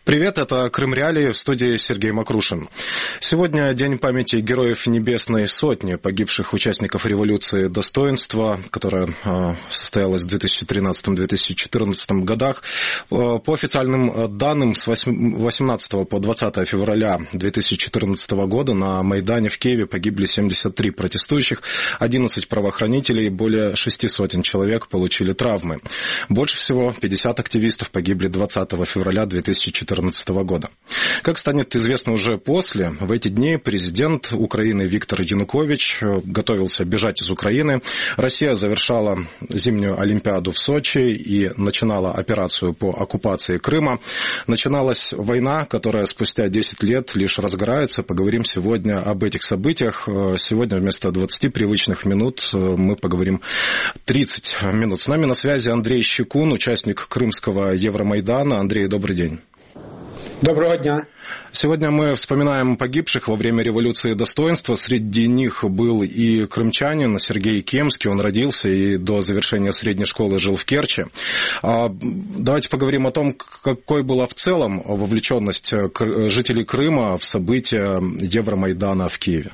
Привет, это Крым Реалии, в студии Сергей Макрушин. Сегодня день памяти героев Небесной Сотни, погибших участников революции достоинства, которая состоялась в 2013-2014 годах. По официальным данным, с 18 по 20 февраля 2014 года на Майдане в Киеве погибли 73 протестующих, 11 правоохранителей, более 6 сотен человек получили травмы. Больше всего 50 активистов погибли 20 февраля 2014 года. Как станет известно уже после, в эти дни президент Украины Виктор Янукович готовился бежать из Украины. Россия завершала зимнюю Олимпиаду в Сочи и начинала операцию по оккупации Крыма. Начиналась война, которая спустя 10 лет лишь разгорается. Поговорим сегодня об этих событиях. Сегодня вместо 20 привычных минут мы поговорим 30 минут. С нами на связи Андрей Щекун, участник Крымского Евромайдана. Андрей, добрый день. Доброго дня. Сегодня мы вспоминаем погибших во время революции достоинства. Среди них был и крымчанин Сергей Кемский. Он родился и до завершения средней школы жил в Керчи. Давайте поговорим о том, какой была в целом вовлеченность жителей Крыма в события Евромайдана в Києві.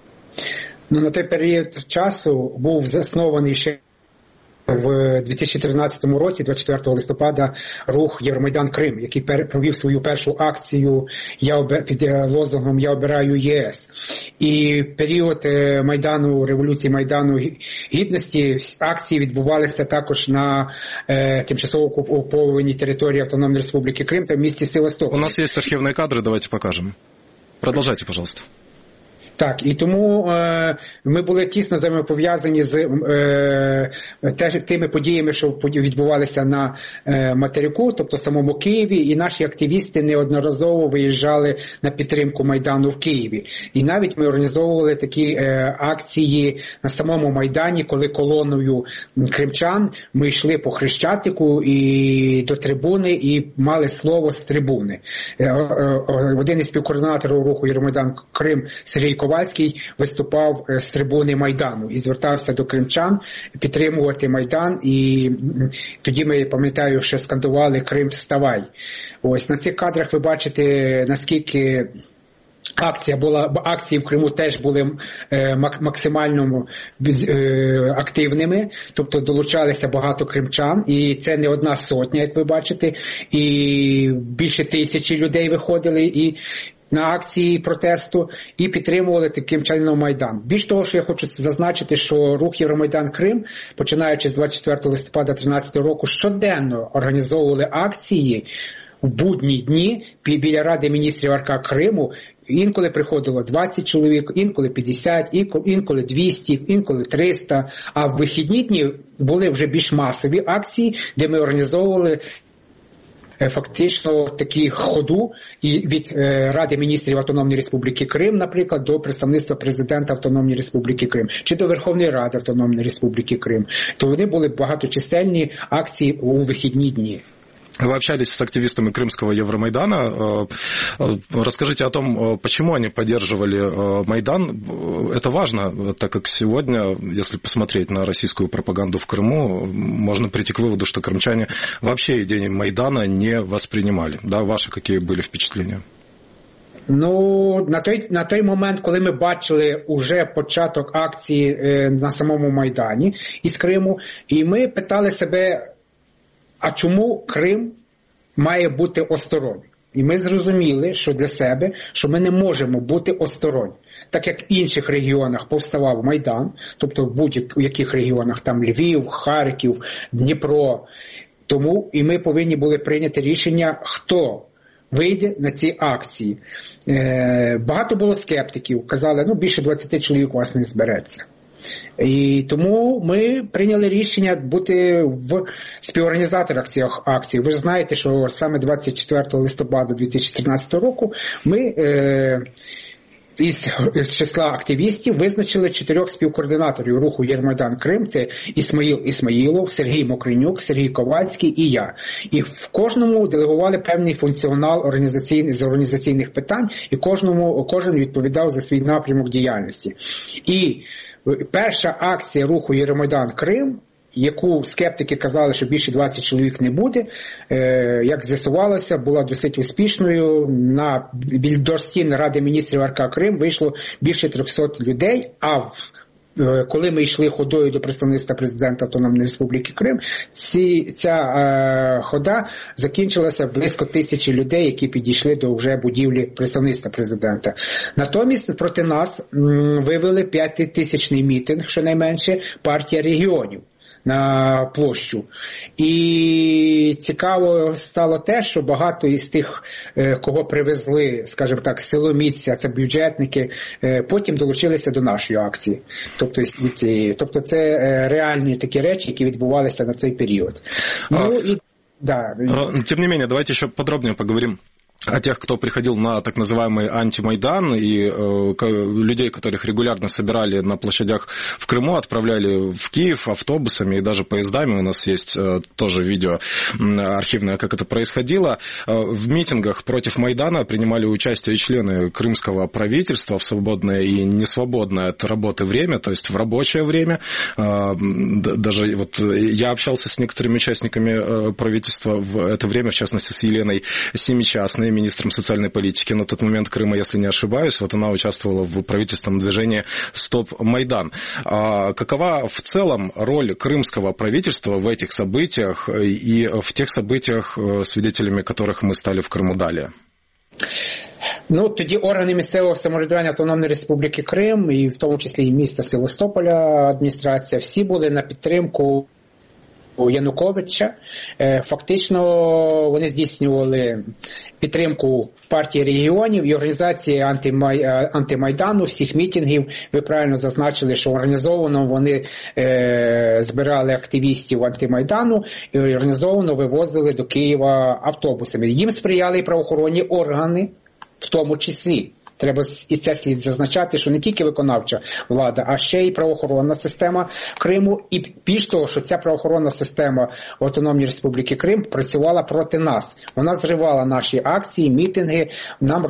На той період часу був заснований ще в 2013 році, 24 листопада, рух Євромайдан Крим, який провів свою першу акцію під лозунгом «Я обираю ЄС». І період Майдану, революції Майдану Гідності, акції відбувалися також на тимчасово окупованій території Автономної Республіки Крим та в місті Севастополь. У нас є архівні кадри, давайте покажемо. Продовжуйте, пожалуйста. Так, і тому ми були тісно взаємопов'язані з тими подіями, що відбувалися на материку, тобто самому Києві, і наші активісти неодноразово виїжджали на підтримку Майдану в Києві. І навіть ми організовували такі акції на самому Майдані, коли колоною кримчан ми йшли по Хрещатику і до трибуни і мали слово з трибуни. Один із співкоординаторів руху Євромайдан Крим Сергій Ковальський виступав з трибуни Майдану і звертався до кримчан підтримувати Майдан, і тоді ми, пам'ятаю, ще скандували «Крим, вставай!». Ось на цих кадрах ви бачите, наскільки акції в Криму теж були максимально активними, тобто долучалися багато кримчан, і це не одна сотня, як ви бачите, і більше 1000 людей виходили і на акції протесту і підтримували таким чином Майдан. Більш того, що я хочу зазначити, що рух Євромайдан Крим, починаючи з 24 листопада 2013 року, щоденно організовували акції в будні дні біля Ради міністрів АРК Криму. Інколи приходило 20 чоловік, інколи 50, інколи 200, інколи 300, а в вихідні дні були вже більш масові акції, де ми організовували фактично такі ходу і від Ради міністрів Автономної Республіки Крим, наприклад, до представництва президента Автономної Республіки Крим, чи до Верховної Ради Автономної Республіки Крим. То вони були багаточисельні акції у вихідні дні. Вы общались с активистами Крымского Евромайдана. Расскажите о том, почему они поддерживали Майдан. Это важно, так как сегодня, если посмотреть на российскую пропаганду в Крыму, можно прийти к выводу, что крымчане вообще идеи Майдана не воспринимали. Да, ваши какие были впечатления? Ну, на той момент, коли ми бачили уже початок акції на самому Майдані із Криму, і ми питали себе, а чому Крим має бути осторонь? І ми зрозуміли, що для себе, що ми не можемо бути осторонь. Так як в інших регіонах повставав Майдан, тобто в будь-яких регіонах, там Львів, Харків, Дніпро, тому і ми повинні були прийняти рішення, хто вийде на ці акції. Багато було скептиків, казали, більше 20 чоловік у вас не збереться. І тому ми прийняли рішення бути в співорганізаторах цих акцій. Ви ж знаєте, що саме 24 листопада 2013 року ми із числа активістів визначили 4 співкоординаторів руху Євромайдан Крим. Це Ісмаїл Ісмаїлов, Сергій Мокринюк, Сергій Ковальський і я. І в кожному делегували певний функціонал з організаційних питань, і кожен відповідав за свій напрямок діяльності. І перша акція руху Євромайдан Крим яку скептики казали, що більше 20 чоловік не буде, як з'ясувалося, була досить успішною. На до стін Ради міністрів РК Крим вийшло більше 300 людей, а коли ми йшли ходою до представництва президента Автономної Республіки Крим, ця хода закінчилася близько 1000 людей, які підійшли до вже будівлі представництва президента. Натомість проти нас вивели 5000-ний мітинг, щонайменше, партія регіонів на площу. І цікаво стало те, що багато із тих, кого привезли, скажімо так, силоміця, це бюджетники, потім долучилися до нашої акції. Тобто це реальні такі речі, які відбувалися на той період. Тем не менее, давайте еще подробнее поговорим о тех, кто приходил на так называемый антимайдан, и людей, которых регулярно собирали на площадях в Крыму, отправляли в Киев автобусами и даже поездами. У нас есть тоже видео архивное, как это происходило. В митингах против Майдана принимали участие и члены крымского правительства в свободное и несвободное от работы время, то есть в рабочее время. Даже вот я общался с некоторыми участниками правительства в это время, в частности с Еленой Семичастной, министром социальной политики на тот момент Крыма, если не ошибаюсь. Вот она участвовала в правительственном движении «Стоп Майдан». А какова в целом роль крымского правительства в этих событиях и в тех событиях, свидетелями которых мы стали в Крыму далее? Тоді органи місцевого самоврядування Автономної Республіки Крим, і в тому числі і міста Севастополя адміністрація, всі були на підтримку Януковича. Фактично вони здійснювали підтримку партії регіонів і організації антимайдану, всіх мітингів. Ви правильно зазначили, що організовано вони збирали активістів антимайдану і організовано вивозили до Києва автобусами. Їм сприяли і правоохоронні органи, в тому числі. Треба і це слід зазначати, що не тільки виконавча влада, а ще й правоохоронна система Криму. І більш того, що ця правоохоронна система Автономної Республіки Крим працювала проти нас. Вона зривала наші акції, мітинги, нам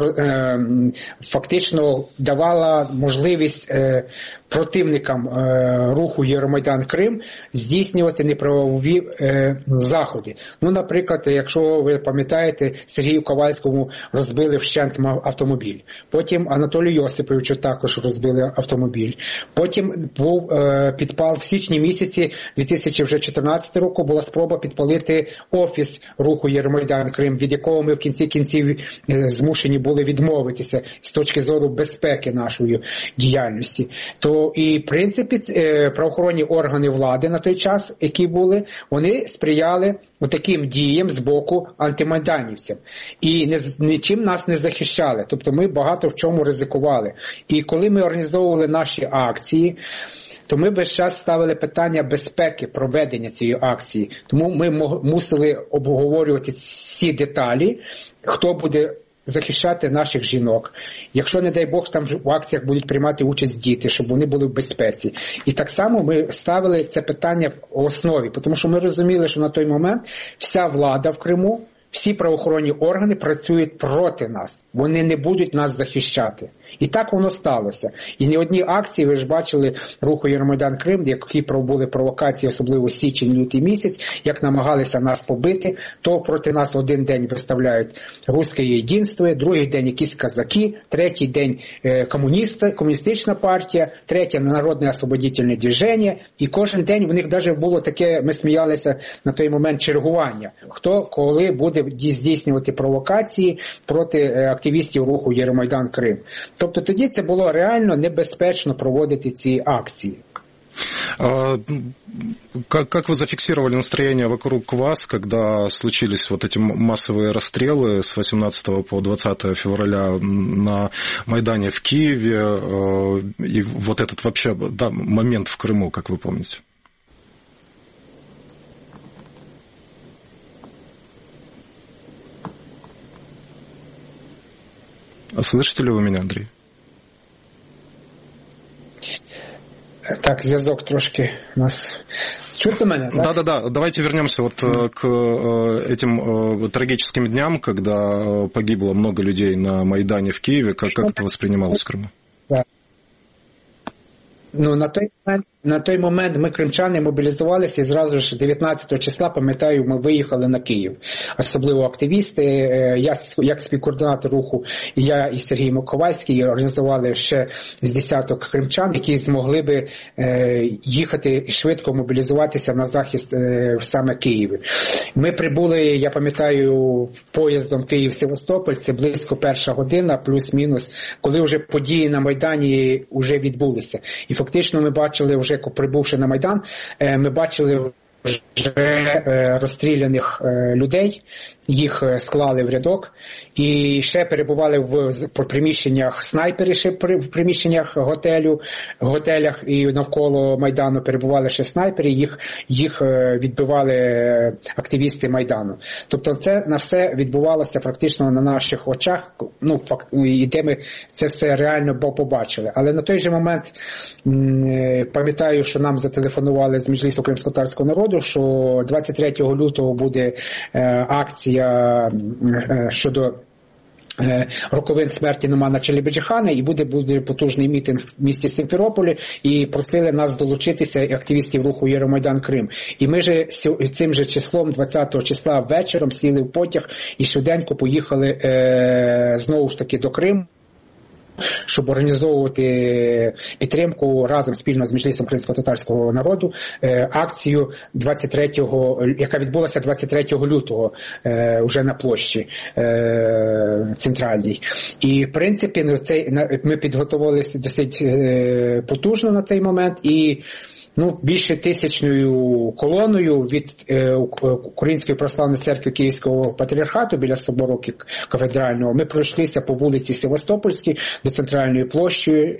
фактично давала можливість противникам руху Євромайдан Крим здійснювати неправові заходи. Наприклад, якщо ви пам'ятаєте, Сергію Ковальському розбили вщент автомобіль. Потім Анатолію Йосиповичу також розбили автомобіль. Потім був підпал в січні місяці 2014 року, була спроба підпалити офіс руху Євромайдан Крим, від якого ми в кінці кінців змушені були відмовитися з точки зору безпеки нашої діяльності. То і, в принципі, правоохоронні органи влади на той час, які були, вони сприяли таким діям з боку антимайданівцям. І нічим нас не захищали. Тобто ми багато в чому ризикували. І коли ми організовували наші акції, то ми весь час ставили питання безпеки проведення цієї акції. Тому ми мусили обговорювати всі деталі, хто буде захищати наших жінок. Якщо, не дай Бог, там в акціях будуть приймати участь діти, щоб вони були в безпеці. І так само ми ставили це питання в основі, тому що ми розуміли, що на той момент вся влада в Криму, всі правоохоронні органи працюють проти нас. Вони не будуть нас захищати. І так воно сталося. І не одні акції, ви ж бачили, руху Євромайдан Крим, які були провокації, особливо січень-лютий місяць, як намагалися нас побити, то проти нас один день виставляють Руське єдинство, другий день якісь казаки, третій день комуністична партія, третє Народне освободительне движення, і кожен день в них навіть було таке, ми сміялися на той момент, чергування. Хто коли буде здійснювати провокації проти активістів руху Євромайдан Крим. Тобто тоді це було реально небезпечно проводити ці акції. Как вы зафиксировали настроение вокруг вас, когда случились вот эти массовые расстрелы с 18 по 20 февраля на Майдане в Киеве, и вот этот вообще момент в Крыму, как вы помните? Слышите ли вы меня, Андрей? Так, зв'язок трошки у нас. Чути мене, так? Да. Давайте вернемся вот к этим трагическим дням, когда погибло много людей на Майдане в Киеве. Как это воспринималось в Крыму? Ну, на той момент ми, кримчани, мобілізувалися і зразу ж 19 числа, пам'ятаю, ми виїхали на Київ. Особливо активісти, я як співкоординатор руху, і я і Сергій Маковальський організували ще з десяток кримчан, які змогли би їхати і швидко мобілізуватися на захист саме Києві. Ми прибули, я пам'ятаю, поїздом Київ-Севастополь, це близько 1 година, плюс-мінус, коли вже події на Майдані вже відбулися. І фактично ми бачили, вже прибувши на Майдан, ми бачили вже розстріляних людей, їх склали в рядок, і ще перебували в приміщеннях снайпери, ще в приміщеннях готелях і навколо Майдану перебували ще снайпери, їх відбивали активісти Майдану. Тобто це на все відбувалося фактично на наших очах, і де ми це все реально побачили. Але на той же момент пам'ятаю, що нам зателефонували з Меджлісу кримськотатарського народу, що 23 лютого буде акція щодо роковин смерті Номана Челебіджіхана, і буде потужний мітинг в місті Сімферополі, і просили нас долучитися, активістів руху Євромайдан Крим. І ми же цим же числом, 20 числа вечором, сіли в потяг і швиденько поїхали знову ж таки до Криму, щоб організовувати підтримку разом спільно з Меджлісом кримськотатарського народу акцію яка відбулася 23 лютого вже на площі центральній. І в принципі ми підготувалися досить потужно на цей момент, і більше 1000-ю колоною від Української православної церкви Київського патріархату біля собору кафедрального ми пройшлися по вулиці Севастопольській до центральної площі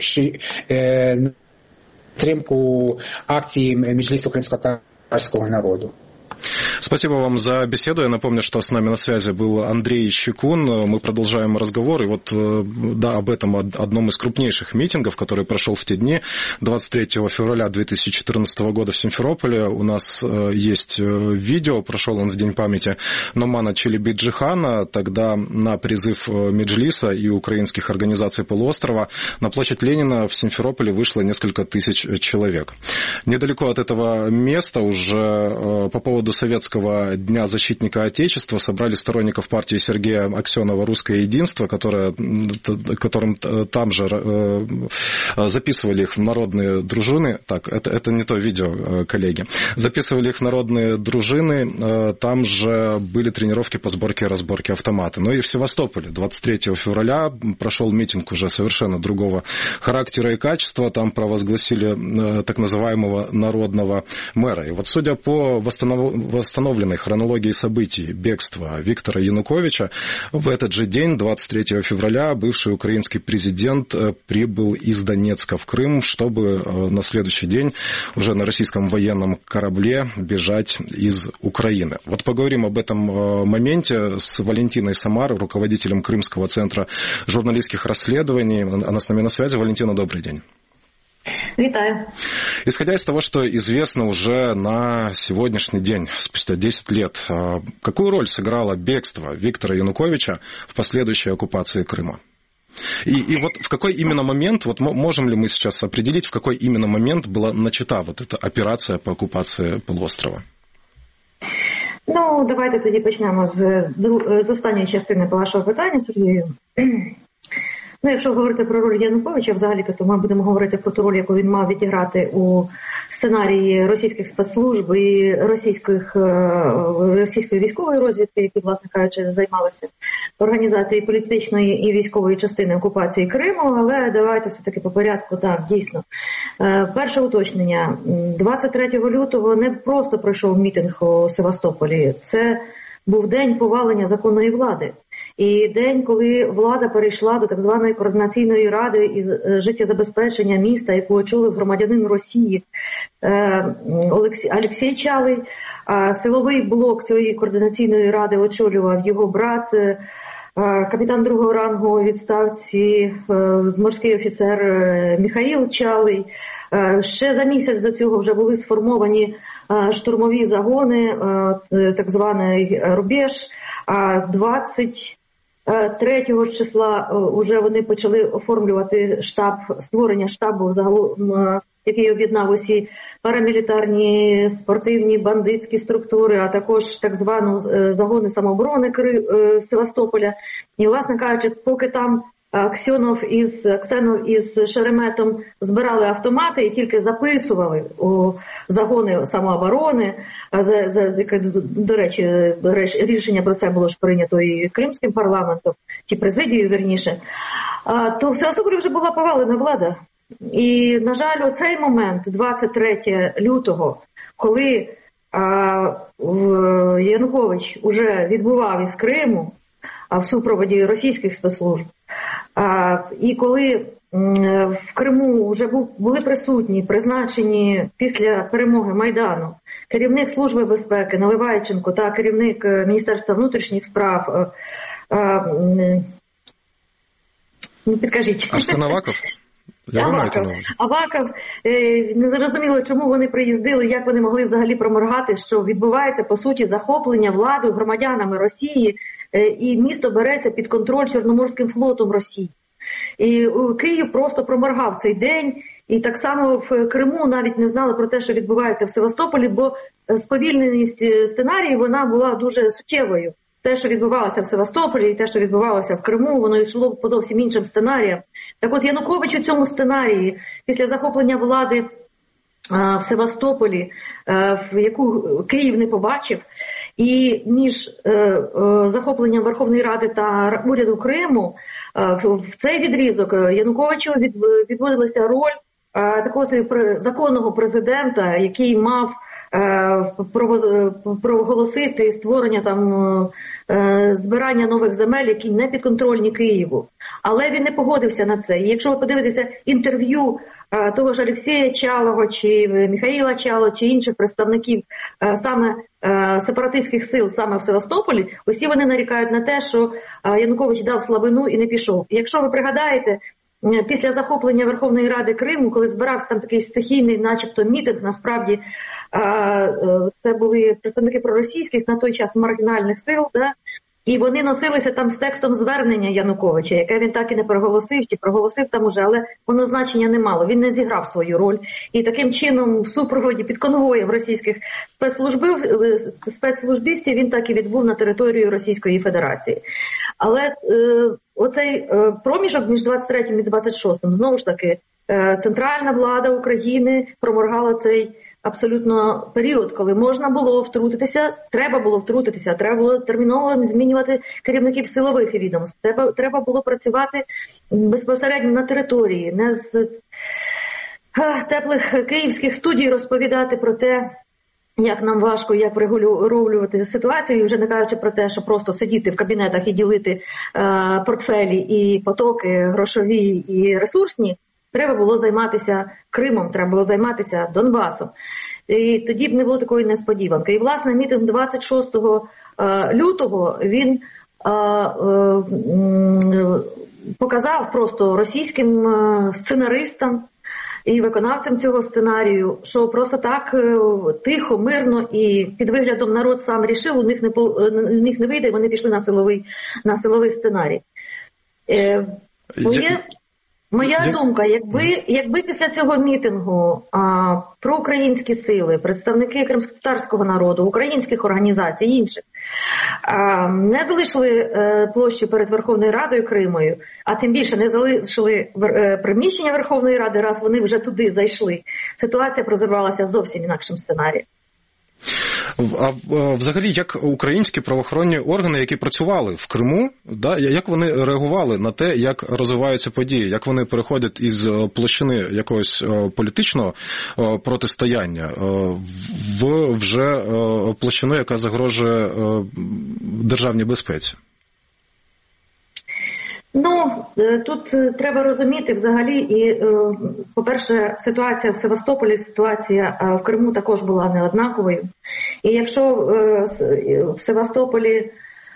на підтримку акції Меджлісу кримськотатарського народу. Спасибо вам за беседу. Я напомню, что с нами на связи был Андрей Щекун. Мы продолжаем разговор. И вот об этом одном из крупнейших митингов, который прошел в те дни, 23 февраля 2014 года в Симферополе. У нас есть видео, прошел он в День памяти Номана Челебіджіхана. Тогда на призыв Меджлиса и украинских организаций полуострова на площадь Ленина в Симферополе вышло несколько тысяч человек. Недалеко от этого места уже по поводу Советского дня защитника Отечества собрали сторонников партии Сергея Аксенова «Русское единство», которым там же записывали их в народные дружины. Так, это не то видео, коллеги. Записывали их в народные дружины, там же были тренировки по сборке и разборке автомата. Ну и в Севастополе 23 февраля прошел митинг уже совершенно другого характера и качества. Там провозгласили так называемого народного мэра. И вот судя по восстановленной хронологии событий бегства Виктора Януковича, в этот же день, 23 февраля, бывший украинский президент прибыл из Донецка в Крым, чтобы на следующий день уже на российском военном корабле бежать из Украины. Вот поговорим об этом моменте с Валентиной Самар, руководителем Крымского центра журналистских расследований. Она с нами на связи. Валентина, добрый день. Витаю. Исходя из того, что известно уже на сегодняшний день, спустя 10 лет, какую роль сыграло бегство Виктора Януковича в последующей оккупации Крыма? И вот в какой именно момент, вот можем ли мы сейчас определить, в какой именно момент была начата вот эта операция по оккупации полуострова? Ну, давайте тоді почнемо з останньої частини по вашого питання, Сергію. Ну, якщо говорити про роль Януковича взагалі, то ми будемо говорити про ту роль, яку він мав відіграти у сценарії російських спецслужб і російської військової розвідки, які, власне кажучи, займалися організацією політичної і військової частини окупації Криму. Але давайте все-таки по порядку. Так, дійсно. Перше уточнення. 23 лютого не просто пройшов мітинг у Севастополі. Це був день повалення законної влади. І день, коли влада перейшла до так званої координаційної ради із життєзабезпечення міста, яку очолив громадянин Росії Олексій Чалий. Силовий блок цієї координаційної ради очолював його брат, капітан другого рангу у відставці, морський офіцер Михаїл Чалий. Ще за місяць до цього вже були сформовані штурмові загони, так званий рубеж. 23 числа вже вони почали оформлювати створення штабу загалом який об'єднав усі парамілітарні, спортивні, бандитські структури, а також так звану загони самооборони Севастополя. І, власне кажучи, поки там Ксенов із Шереметом збирали автомати і тільки записували у загони самооборони. До речі, рішення про це було ж прийнято і Кримським парламентом, чи президією, вірніше. То в Севастополі вже була повалена влада. І, на жаль, оцей момент, 23 лютого, коли Янукович уже відбував із Криму, в супроводі російських спецслужб, і коли в Криму вже були присутні, призначені після перемоги Майдану керівник Служби безпеки Наливайченко та керівник Міністерства внутрішніх справ, підкажіть. Арсен Аваков? Аваков, не зрозуміло, чому вони приїздили, як вони могли взагалі проморгати, що відбувається, по суті, захоплення владою громадянами Росії, і місто береться під контроль Чорноморським флотом Росії. І Київ просто проморгав цей день, і так само в Криму навіть не знали про те, що відбувається в Севастополі, бо сповільненість сценарію, вона була дуже суттєвою. Те, що відбувалося в Севастополі, і те, що відбувалося в Криму, воно йшло по зовсім іншим сценаріям. Так от Янукович у цьому сценарії, після захоплення влади в Севастополі, в яку Київ не побачив, і між захопленням Верховної Ради та уряду Криму, в цей відрізок Януковичу відводилася роль такого законного президента, який мав проголосити створення там збирання нових земель, які не підконтрольні Києву. Але він не погодився на це. І якщо ви подивитеся інтерв'ю того ж Олексія Чалого, чи Михаїла Чалого, чи інших представників саме сепаратистських сил саме в Севастополі, усі вони нарікають на те, що Янукович дав слабину і не пішов. І якщо ви пригадаєте, після захоплення Верховної Ради Криму, коли збирався там такий стихійний начебто мітинг, насправді це були представники проросійських на той час маргінальних сил, да? І вони носилися там з текстом звернення Януковича, яке він так і не проголосив, чи проголосив там уже, але воно значення не мало, він не зіграв свою роль. І таким чином в супроводі під конвоєм російських спецслужбістів він так і відбув на територію Російської Федерації. Але оцей проміжок між 23-м і 26-м, знову ж таки, центральна влада України проморгала цей абсолютно період, коли можна було втрутитися, треба було терміново змінювати керівників силових відомств, треба було працювати безпосередньо на території, не з теплих київських студій розповідати про те, як нам важко, як врегулювати ситуацію, вже не кажучи про те, що просто сидіти в кабінетах і ділити портфелі і потоки грошові і ресурсні. Треба було займатися Кримом, треба було займатися Донбасом. І тоді б не було такої несподіванки. І, власне, мітинг 26 лютого, він показав просто російським сценаристам і виконавцям цього сценарію, що просто так тихо, мирно і під виглядом народ сам рішив, у них не вийде, вони пішли на силовий сценарій. Моя думка, якби після цього мітингу проукраїнські сили, представники кримськотатарського народу, українських організацій і інших не залишили площу перед Верховною Радою Кримою, а тим більше не залишили приміщення Верховної Ради, раз вони вже туди зайшли, ситуація розірвалася зовсім інакшим сценарієм. А взагалі, як українські правоохоронні органи, які працювали в Криму, да, як вони реагували на те, як розвиваються події, як вони переходять із площини якогось політичного протистояння в вже площину, яка загрожує державній безпеці? Ну, тут треба розуміти взагалі, і, по-перше, ситуація в Севастополі, ситуація в Криму також була неоднаковою. І якщо в Севастополі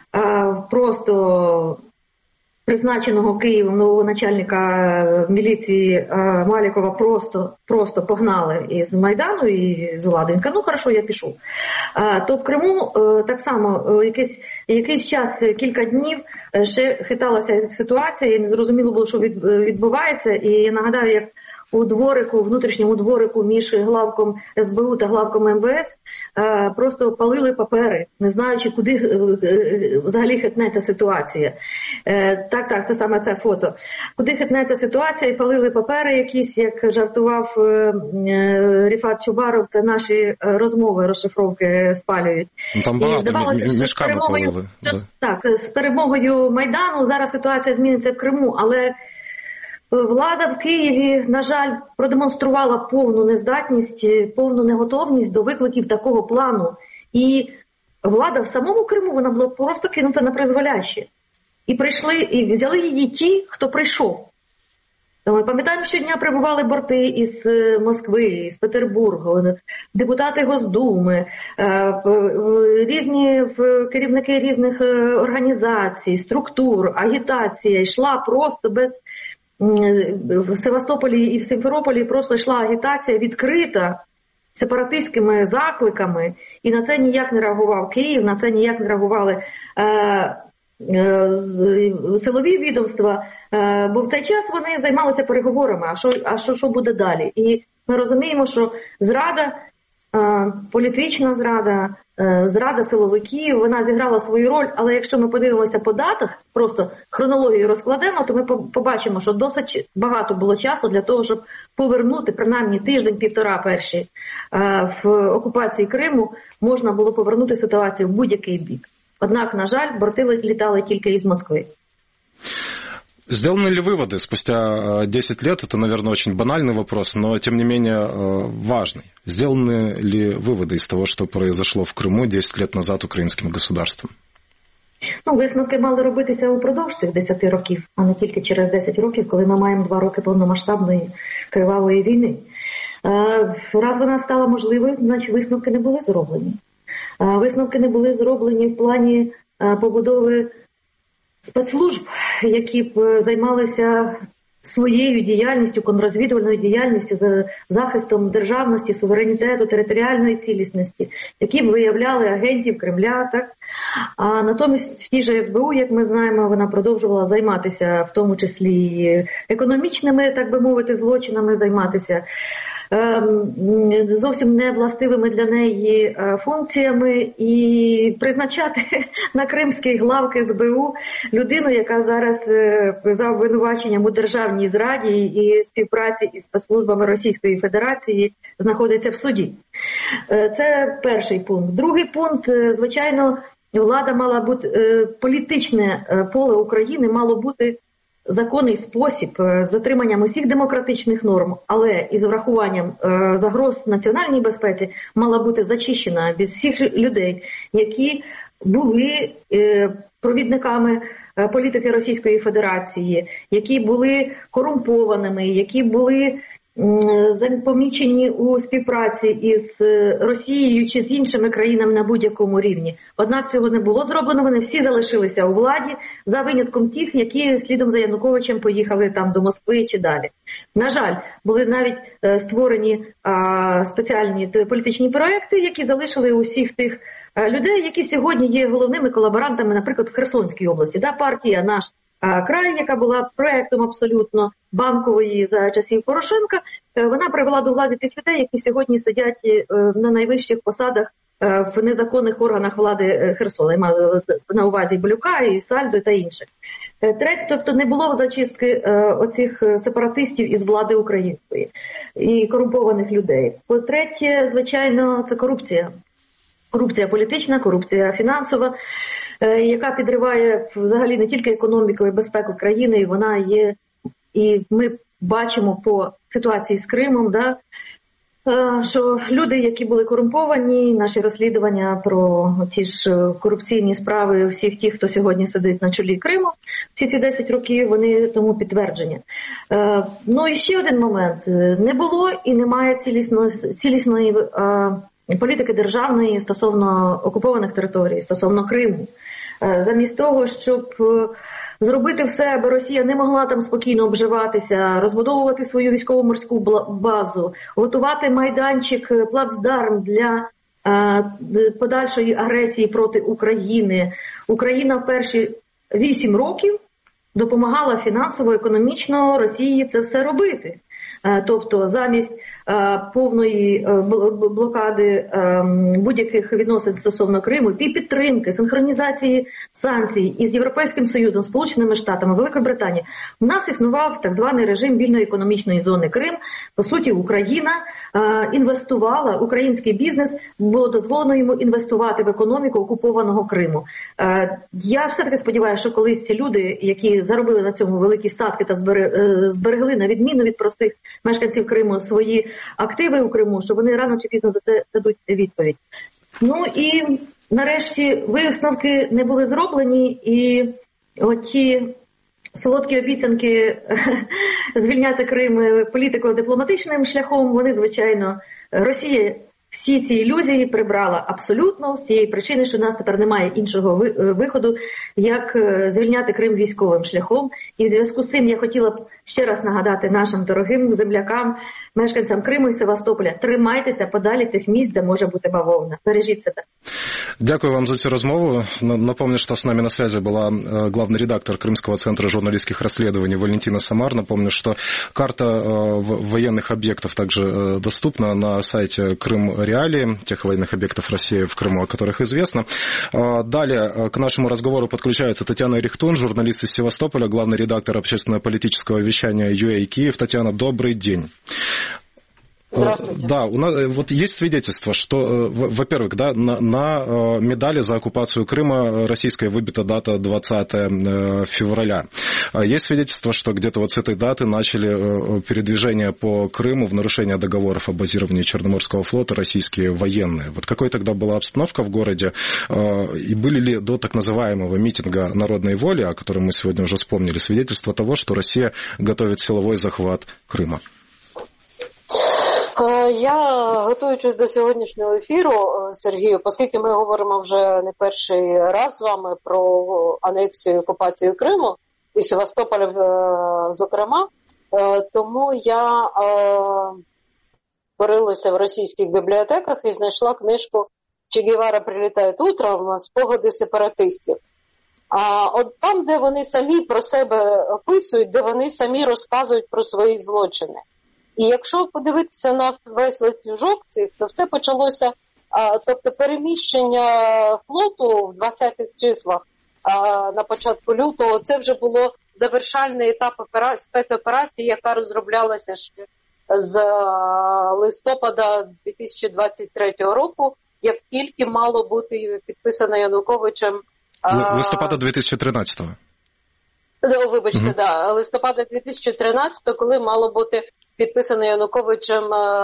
просто призначеного Києвом нового начальника міліції Малікова просто погнали із Майдану і з влади. Він каже, ну хорошо, я пішов. То в Криму так само якийсь час, кілька днів ще хиталася ситуація, і не зрозуміло було, що відбувається. І я нагадаю, як у дворику, внутрішньому дворику між главком СБУ та главком МВС просто палили папери, не знаючи, куди взагалі хитнеться ситуація. Так, це саме це фото. Куди хитнеться ситуація, і палили папери якісь, як жартував Ріфат Чубаров, це наші розмови, розшифровки спалюють. Там багато мішками палили. Так, з перемогою Майдану зараз ситуація зміниться в Криму, але влада в Києві, на жаль, продемонструвала повну нездатність, повну неготовність до викликів такого плану. І влада в самому Криму, вона була просто кинута на призволяще. І прийшли, і взяли її ті, хто прийшов. Ми пам'ятаємо, щодня прибували борти із Москви, із Петербургу, депутати Госдуми, різні керівники різних організацій, структур, агітація йшла просто без... В Севастополі і в Сімферополі просто йшла агітація відкрита сепаратистськими закликами, і на це ніяк не реагував Київ, на це ніяк не реагували силові відомства, бо в цей час вони займалися переговорами, а що буде далі. І ми розуміємо, що зрада, політична зрада, зрада силовиків, вона зіграла свою роль, але якщо ми подивимося по датах, просто хронологію розкладемо, то ми побачимо, що досить багато було часу для того, щоб повернути, принаймні тиждень-півтора перші в окупації Криму, можна було повернути ситуацію в будь-який бік. Однак, на жаль, борти летали тільки із Москвы. Сделаны ли выводы спустя 10 лет? Это, наверное, очень банальный вопрос, но, тем не менее, важный. Сделаны ли выводы из того, что произошло в Крыму 10 лет назад украинским государством? Висновки мали робитися упродовж цих 10 років, а не тільки через 10 років, коли ми маємо 2 роки повномасштабної кривавої війни. Раз вона стала можливою, значить висновки не були зроблені. Висновки не були зроблені в плані побудови спецслужб, які б займалися своєю діяльністю, контррозвідувальною діяльністю, за захистом державності, суверенітету, територіальної цілісності, які б виявляли агентів Кремля. Так? А натомість в тій же СБУ, як ми знаємо, вона продовжувала займатися, в тому числі економічними, так би мовити, злочинами, займатися зовсім не властивими для неї функціями і призначати на кримській главки СБУ людину, яка зараз за обвинуваченням у державній зраді і співпраці із спецслужбами Російської Федерації знаходиться в суді. Це перший пункт. Другий пункт, звичайно, влада мала бути, політичне поле України мало бути законний спосіб з дотриманням усіх демократичних норм, але із врахуванням загроз національній безпеці мала бути зачищена від всіх людей, які були провідниками політики Російської Федерації, які були корумпованими, які були помічені у співпраці із Росією чи з іншими країнами на будь-якому рівні. Однак цього не було зроблено, вони всі залишилися у владі, за винятком тих, які слідом за Януковичем поїхали там до Москви чи далі. На жаль, були навіть створені спеціальні політичні проекти, які залишили усіх тих людей, які сьогодні є головними колаборантами, наприклад, в Херсонській області. Партія «Наш край», яка була проектом абсолютно банкової за часів Порошенка, вона привела до влади тих людей, які сьогодні сидять на найвищих посадах в незаконних органах влади Херсона. Я маю на увазі Блюка і Сальдо та інших. Тобто не було зачистки оцих сепаратистів із влади української і корумпованих людей. По-третє, звичайно, це корупція. Корупція політична, корупція фінансова, яка підриває взагалі не тільки економіку і безпеку країни, і вона є, і ми бачимо по ситуації з Кримом, що люди, які були корумповані, наші розслідування про ті ж корупційні справи всіх тих, хто сьогодні сидить на чолі Криму, всі ці 10 років, вони тому підтвердження. Ну і ще один момент. Не було і немає цілісної політики державної стосовно окупованих територій, стосовно Криму. Замість того, щоб зробити все, аби Росія не могла там спокійно обживатися, розбудовувати свою військово-морську базу, готувати майданчик, плацдарм для подальшої агресії проти України. Україна в перші 8 років допомагала фінансово, економічно Росії це все робити. Тобто замість повної блокади будь-яких відносин стосовно Криму і підтримки, синхронізації санкцій із Європейським Союзом, Сполученими Штатами, Великою Британією, у нас існував так званий режим вільної економічної зони Крим. По суті, Україна інвестувала, український бізнес, було дозволено йому інвестувати в економіку окупованого Криму. Я все-таки сподіваюся, що колись ці люди, які заробили на цьому великі статки та зберегли, на відміну від простих мешканців Криму, свої активи у Криму, що вони рано чи пізно за це дадуть відповідь. Ну і нарешті висновки не були зроблені, і оті солодкі обіцянки звільняти Крим політико-дипломатичним шляхом, вони, звичайно, Росія всі ці ілюзії прибрала абсолютно з тієї причини, що у нас тепер немає іншого виходу, як звільняти Крим військовим шляхом. І в зв'язку з цим я хотіла б ще раз нагадати нашим дорогим землякам, мешканцям Криму і Севастополя, тримайтеся подалі тих місць, де може бути бавовна. Бережіть себе. Дякую вам за цю розмову. Напомню, что с нами на связи была главный редактор Крымского центра журналистских расследований Валентина Самар. Напомню, что карта военных объектов также доступна на сайте Крым Реалии, тех военных объектов России в Крыму, о которых известно. Далее к нашему разговору подключается Татьяна Рихтун, журналист из Севастополя, главный редактор общественно-политического вещания UA Киев. Татьяна, добрый день. Здравствуйте. Да, у нас вот есть свидетельство, что, во-первых, да, на медали за оккупацию Крыма российской выбита дата 20 февраля. Есть свидетельство, что где-то вот с этой даты начали передвижение по Крыму в нарушение договоров о базировании Черноморского флота российские военные. Вот какой тогда была обстановка в городе, и были ли до так называемого митинга народной воли, о котором мы сегодня уже вспомнили, свидетельство того, что Россия готовит силовой захват Крыма? Я, готуючись до сьогоднішнього ефіру, Сергію, оскільки ми говоримо вже не перший раз з вами про анексію і окупацію Криму і Севастополя, зокрема, тому я порилася в російських бібліотеках і знайшла книжку «Че Гевара прилітає утром. Спогади сепаратистів». А от там, де вони самі про себе описують, де вони самі розказують про свої злочини. І якщо подивитися на весь ланцюжок цих, то все почалося, тобто переміщення флоту в 20-х числах на початку лютого, це вже було завершальний етап спецоперації, яка розроблялася ще з листопада 2023 року, як тільки мало бути підписано Януковичем. Листопада 2013-го. Вибачте, да, листопада 2013-го, коли мало бути підписано Януковичем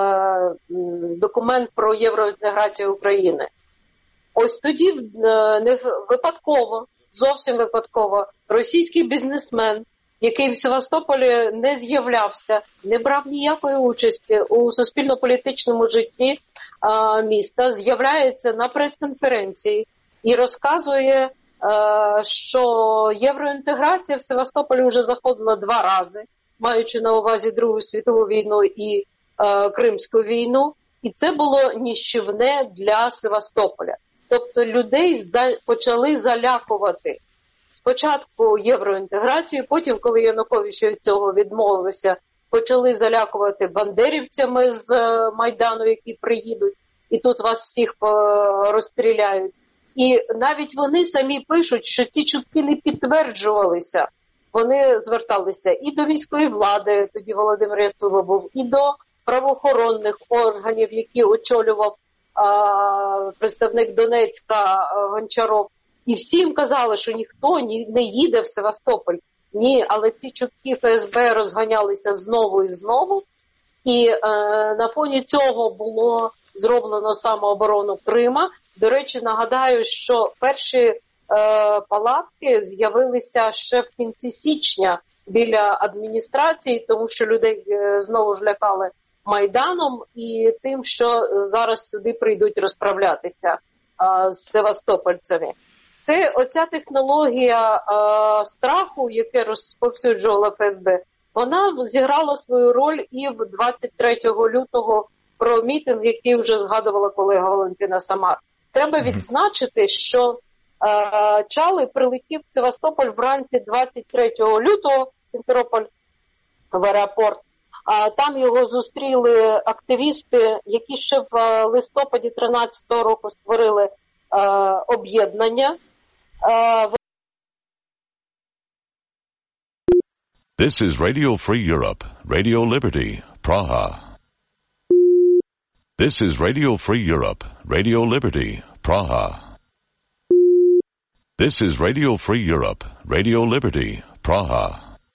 документ про євроінтеграцію України. Ось тоді не випадково, зовсім випадково, російський бізнесмен, який в Севастополі не з'являвся, не брав ніякої участі у суспільно-політичному житті міста, з'являється на прес-конференції і розказує, що євроінтеграція в Севастополі вже заходила 2 рази, маючи на увазі Другу світову війну і Кримську війну, і це було ніщівне для Севастополя. Тобто людей почали залякувати спочатку євроінтеграцію, потім, коли Янукович від цього відмовився, почали залякувати бандерівцями з Майдану, які приїдуть, і тут вас всіх розстріляють. І навіть вони самі пишуть, що ці чутки не підтверджувалися. Вони зверталися і до міської влади, тоді Володимир Яцуба був, і до правоохоронних органів, які очолював представник Донецька Гончаров. І всім казали, що ніхто не їде в Севастополь. Ні, але ці чутки ФСБ розганялися знову і знову. І на фоні цього було зроблено самооборону Крима. До речі, нагадаю, що перші палатки з'явилися ще в кінці січня біля адміністрації, тому що людей знову ж лякали Майданом і тим, що зараз сюди прийдуть розправлятися з севастопольцями. Це оця технологія страху, яке розповсюджувала ФСБ, вона зіграла свою роль і в 23 лютого про мітинг, який вже згадувала колега Валентина Самар. Треба відзначити, що Чалий прилетів в Севастополь вранці 23 лютого, Сімферополь в аеропорт, Там його зустріли активісти, які ще в листопаді 2013 року створили об'єднання. This is Radio Free Europe, Radio Liberty, Praha. This is Radio Free Europe, Radio Liberty, Praha. This is Radio Free Europe, Radio Liberty, Praha.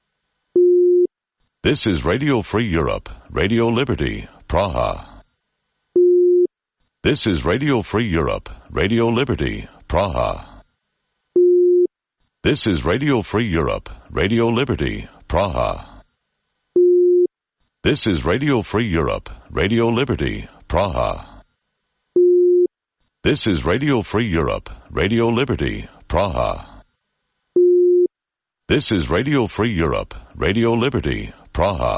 This is Radio Free Europe, Radio Liberty, Praha. This is Radio Free Europe, Radio Liberty, Praha. This is Radio Free Europe, Radio Liberty, Praha. This is Radio Free Europe, Radio Liberty, Praha. This is Radio Free Europe, Radio Liberty, Praha. This is Radio Free Europe, Radio Liberty, Praha.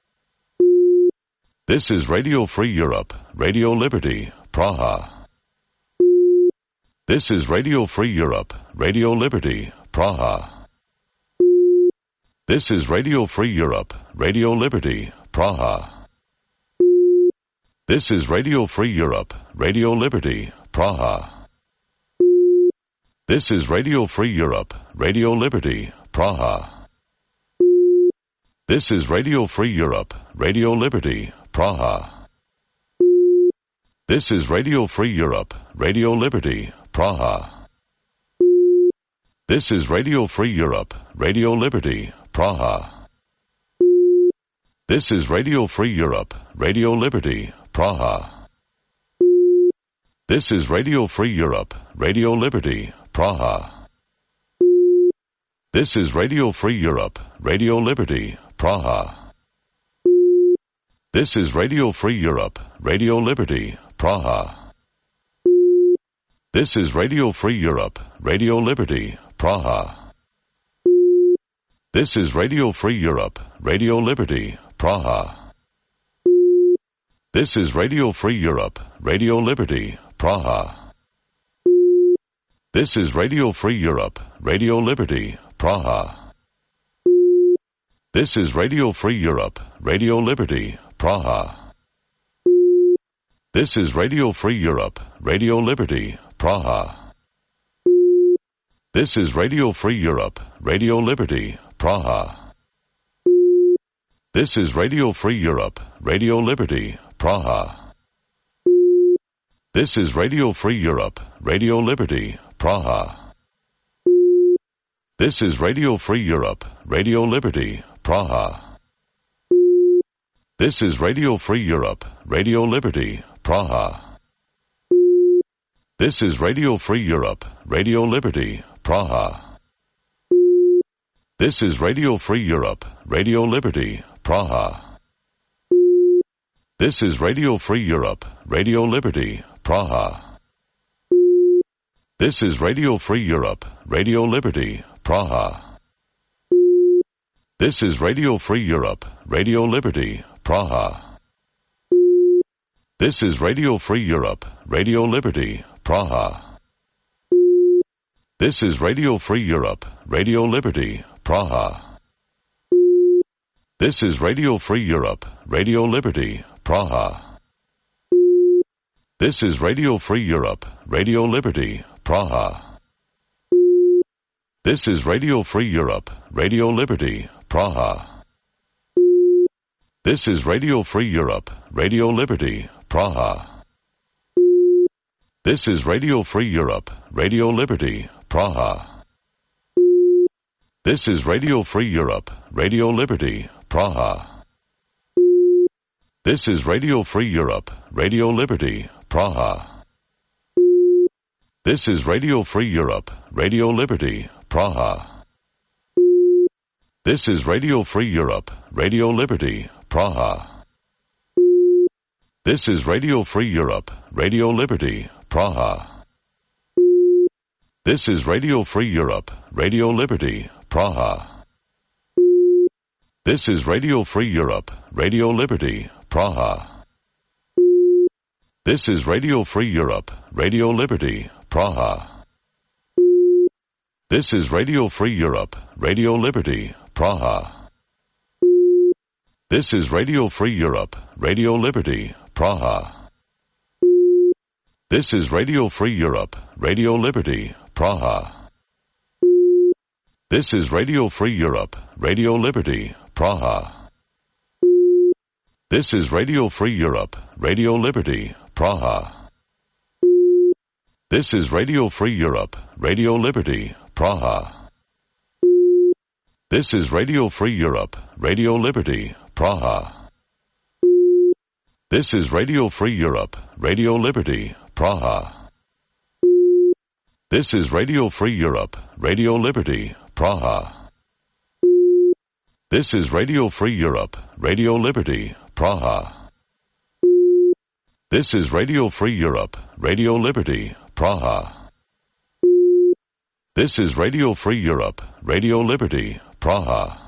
This is Radio Free Europe, Radio Liberty, Praha. This is Radio Free Europe, Radio Liberty, Praha. This is Radio Free Europe, Radio Liberty, Praha. This is Radio Free Europe, Radio Liberty, Praha. This is Radio Free Europe, Radio Liberty, Praha. This is Radio Free Europe, Radio Liberty, Praha. This is Radio Free Europe, Radio Liberty, Praha. This is Radio Free Europe, Radio Liberty, Praha. This is Radio Free Europe, Radio Liberty, Praha. This is Radio Free Europe, Radio Liberty, Praha. This is Radio Free Europe, Radio Liberty, Praha. This is Radio Free Europe, Radio Liberty, Praha. This is Radio Free Europe, Radio Liberty, Praha. This is Radio Free Europe, Radio Liberty, Praha. This is Radio Free Europe, Radio Liberty, Praha. This is Radio Free Europe, Radio Liberty, Praha. This is Radio Free Europe, Radio Liberty, Praha. This is Radio Free Europe, Radio Liberty, Praha. This is Radio Free Europe, Radio Liberty, Praha. This is Radio Free Europe, Radio Liberty, Praha. This is Radio Free Europe, Radio Liberty, Praha. This is Radio Free Europe, Radio Liberty, Praha. This is Radio Free Europe, Radio Liberty, Praha. This is Radio Free Europe, Radio Liberty, Praha. This is Radio Free Europe, Radio Liberty, Praha. This is Radio Free Europe, Radio Liberty, Praha. This is Radio Free Europe, Radio Liberty, Praha. This is Radio Free Europe, Radio Liberty, Praha. This is Radio Free Europe, Radio Liberty, Praha. This is Radio Free Europe, Radio Liberty, Praha. This is Radio Free Europe, Radio Liberty, Praha. This is Radio Free Europe, Radio Liberty, Praha. This is Radio Free Europe, Radio Liberty, Praha. This is Radio Free Europe, Radio Liberty, Praha. This is Radio Free Europe, Radio Liberty, Praha. This is Radio Free Europe, Radio Liberty, Praha. This is Radio Free Europe, Radio Liberty, Praha. This is Radio Free Europe, Radio Liberty, Praha. This is Radio Free Europe, Radio Liberty, Praha. This is Radio Free Europe, Radio Liberty, Praha. This is Radio Free Europe, Radio Liberty, Praha. This is Radio Free Europe, Radio Liberty, Praha. This is Radio Free Europe, Radio Liberty, Praha. This is Radio Free Europe, Radio Liberty, Praha. This is Radio Free Europe, Radio Liberty, Praha. This is Radio Free Europe, Radio Liberty, Praha. This is Radio Free Europe, Radio Liberty, Praha. This is Radio Free Europe, Radio Liberty, Praha. This is Radio Free Europe, Radio Liberty, Praha. This is Radio Free Europe, Radio Liberty, Praha. This is Radio Free Europe, Radio Liberty, Praha. This is Radio Free Europe, Radio Liberty, Praha. This is Radio Free Europe, Radio Liberty, Praha. This is Radio Free Europe, Radio Liberty, Praha. This is Radio Free Europe, Radio Liberty, Praha.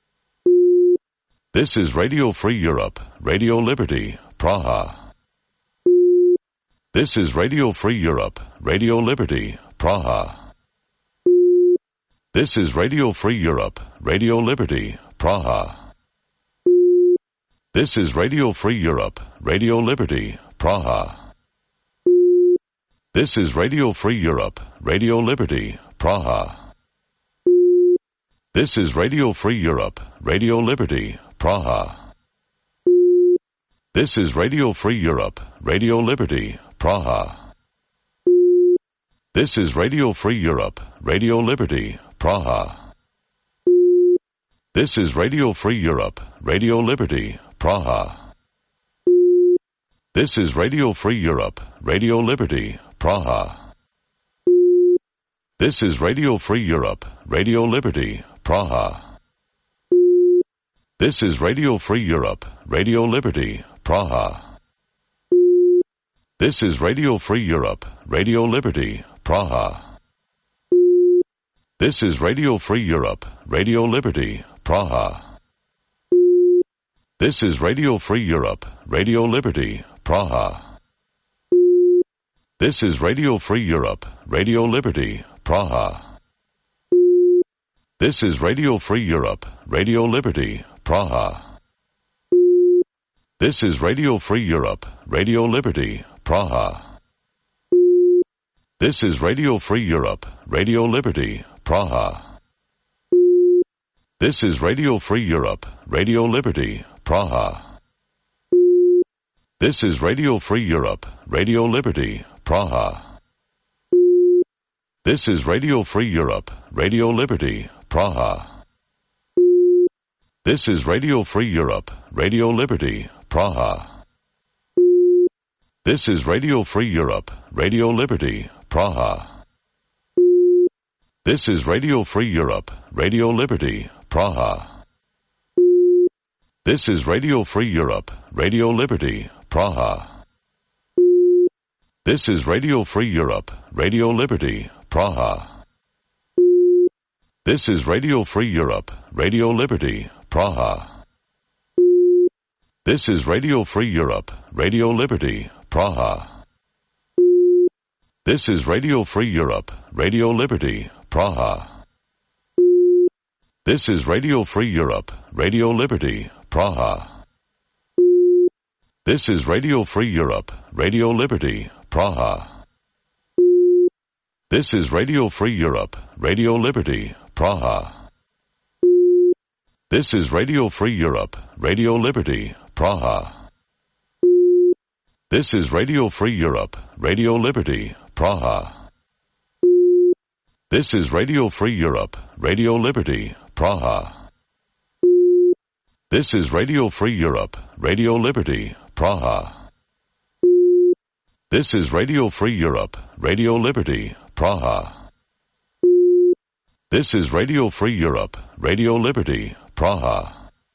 This is Radio Free Europe, Radio Liberty, Praha. This is Radio Free Europe, Radio Liberty, Praha. This is Radio Free Europe, Radio Liberty, Praha. This is Radio Free Europe, Radio Liberty, Praha. This is Radio Free Europe, Radio Liberty, Praha. This is Radio Free Europe, Radio Liberty, Praha. This is Radio Free Europe, Radio Liberty, Praha. This is Radio Free Europe, Radio Liberty, Praha. This is Radio Free Europe, Radio Liberty, Praha. This is Radio Free Europe, Radio Liberty, Praha. This is Radio Free Europe, Radio Liberty, Praha. This is Radio Free Europe, Radio Liberty, Praha. This is Radio Free Europe, Radio Liberty, Praha. This is Radio Free Europe, Radio Liberty, Praha. This is Radio Free Europe, Radio Liberty, Praha. This is Radio Free Europe, Radio Liberty, Praha. This is Radio Free Europe, Radio Liberty, Praha. This is Radio Free Europe, Radio Liberty, Praha. This is Radio Free Europe, Radio Liberty, Praha. This is Radio Free Europe, Radio Liberty, Praha. This is Radio Free Europe, Radio Liberty, Praha. This is Radio Free Europe, Radio Liberty, Praha. This is Radio Free Europe, Radio Liberty, Praha. This is Radio Free Europe, Radio Liberty, Praha. This is Radio Free Europe, Radio Liberty, Praha. This is Radio Free Europe, Radio Liberty, Praha. This is Radio Free Europe, Radio Liberty, Praha. This is Radio Free Europe, Radio Liberty, Praha. This is Radio Free Europe, Radio Liberty, Praha. This is Radio Free Europe, Radio Liberty, Praha. This is Radio Free Europe, Radio Liberty, Praha. This is Radio Free Europe, Radio Liberty, Praha. This is Radio Free Europe, Radio Liberty, Praha. This is Radio Free Europe, Radio Liberty, Praha. This is Radio Free Europe, Radio Liberty, Praha. This is Radio Free Europe, Radio Liberty, Praha. This is Radio Free Europe, Radio Liberty, Praha. This is Radio Free Europe, Radio Liberty, Praha. This is Radio Free Europe, Radio Liberty, Praha.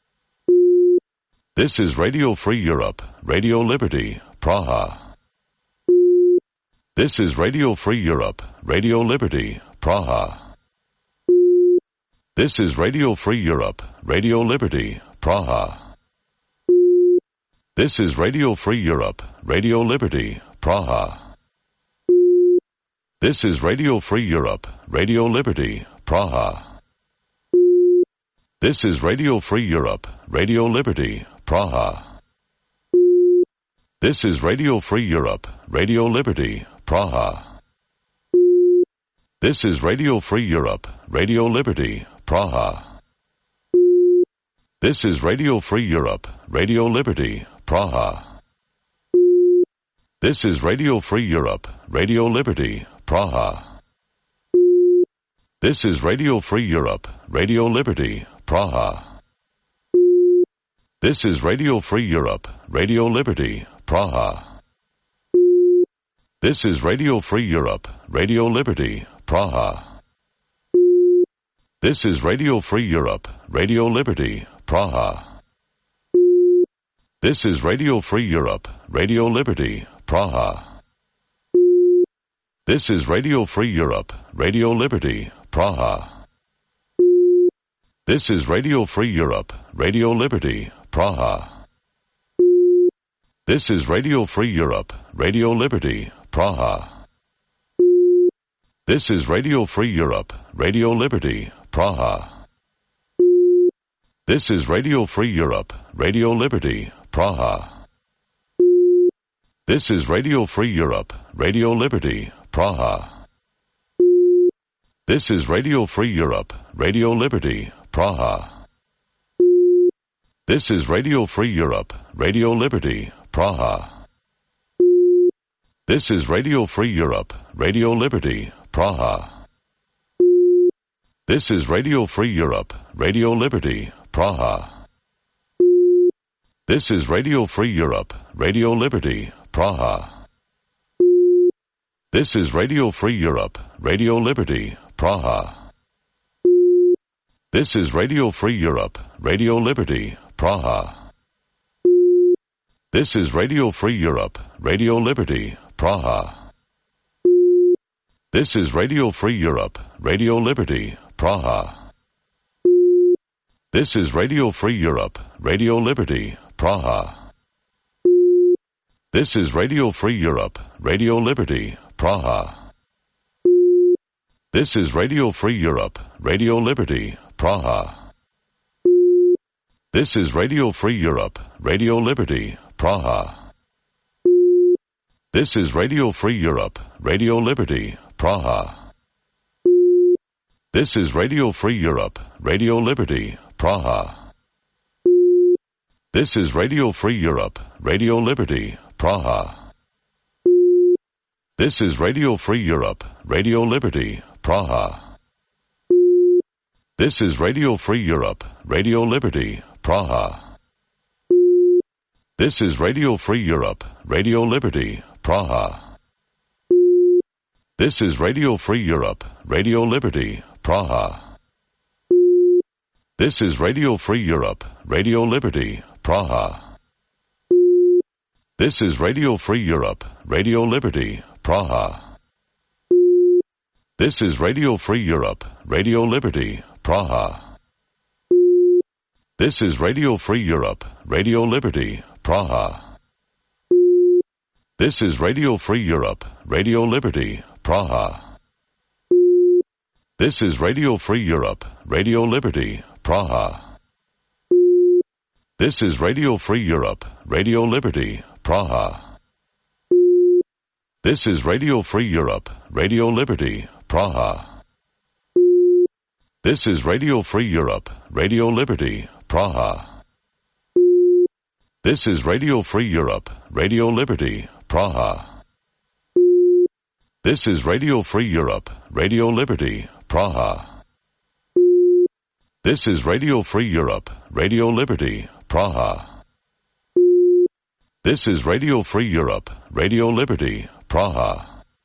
This is Radio Free Europe, Radio Liberty, Praha. This is Radio Free Europe, Radio Liberty, Praha. This is Radio Free Europe, Radio Liberty, Praha. This is Radio Free Europe, Radio Liberty, Praha. This is Radio Free Europe, Radio Liberty, Praha. This is Radio Free Europe, Radio Liberty, Praha. This is Radio Free Europe, Radio Liberty, Praha. This is Radio Free Europe, Radio Liberty, Praha. This is Radio Free Europe, Radio Liberty, Praha. This is Radio Free Europe, Radio Liberty, Praha. This is Radio Free Europe, Radio Liberty, Praha. This is Radio Free Europe, Radio Liberty, Praha. This is Radio Free Europe, Radio Liberty, Praha. This is Radio Free Europe, Radio Liberty, Praha. This is Radio Free Europe, Radio Liberty, Praha. This is Radio Free Europe, Radio Liberty, Praha. This is Radio Free Europe, Radio Liberty, Praha. This is Radio Free Europe, Radio Liberty, Praha. This is Radio Free Europe, Radio Liberty, Praha. This is Radio Free Europe, Radio Liberty, Praha. This is Radio Free Europe, Radio Liberty, Praha. This is Radio Free Europe, Radio Liberty, Praha. This is Radio Free Europe, Radio Liberty, Praha. This is Radio Free Europe, Radio Liberty, Praha. This is Radio Free Europe, Radio Liberty, Praha. This is Radio Free Europe, Radio Liberty, Praha. This is Radio Free Europe, Radio Liberty, Praha. This is Radio Free Europe, Radio Liberty, Praha. This is Radio Free Europe, Radio Liberty, Praha. This is Radio Free Europe, Radio Liberty, Praha. This is Radio Free Europe, Radio Liberty, Praha. This is Radio Free Europe, Radio Liberty, Praha. This is Radio Free Europe, Radio Liberty, Praha. This is Radio Free Europe, Radio Liberty, Praha. This is Radio Free Europe, Radio Liberty, Praha. This is Radio Free Europe, Radio Liberty, Praha. This is Radio Free Europe, Radio Liberty, Praha. This is Radio Free Europe, Radio Liberty, Praha. This is Radio Free Europe, Radio Liberty, Praha. This is Radio Free Europe, Radio Liberty, Praha. This is Radio Free Europe, Radio Liberty, Praha. This is Radio Free Europe, Radio Liberty, Praha. This is Radio Free Europe, Radio Liberty, Praha. This is Radio Free Europe, Radio Liberty, Praha. This is Radio Free Europe, Radio Liberty, Praha. This is Radio Free Europe, Radio Liberty, Praha. This is Radio Free Europe, Radio Liberty, Praha. This is Radio Free Europe, Radio Liberty, Praha. This is Radio Free Europe, Radio Liberty, Praha. This is Radio Free Europe, Radio Liberty, Praha. This is Radio Free Europe, Radio Liberty, Praha. This is Radio Free Europe, Radio Liberty, Praha. This is Radio Free Europe, Radio Liberty, Praha. This is Radio Free Europe, Radio Liberty, Praha.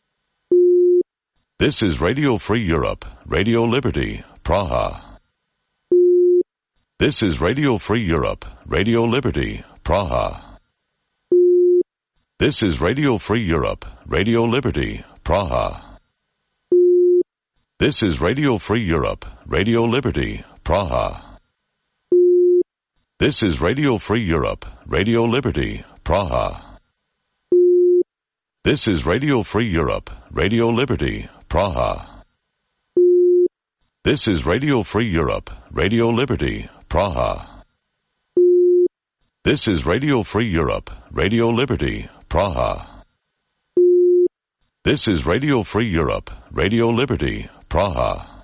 This is Radio Free Europe, Radio Liberty, Praha. This is Radio Free Europe, Radio Liberty, Praha. This is Radio Free Europe, Radio Liberty, Praha. This is Radio Free Europe, Radio Liberty, Praha. This is Radio Free Europe, Radio Liberty, Praha. This is Radio Free Europe, Radio Liberty, Praha. This is Radio Free Europe, Radio Liberty, Praha. This is Radio Free Europe, Radio Liberty, Praha. This is Radio Free Europe, Radio Liberty, Praha.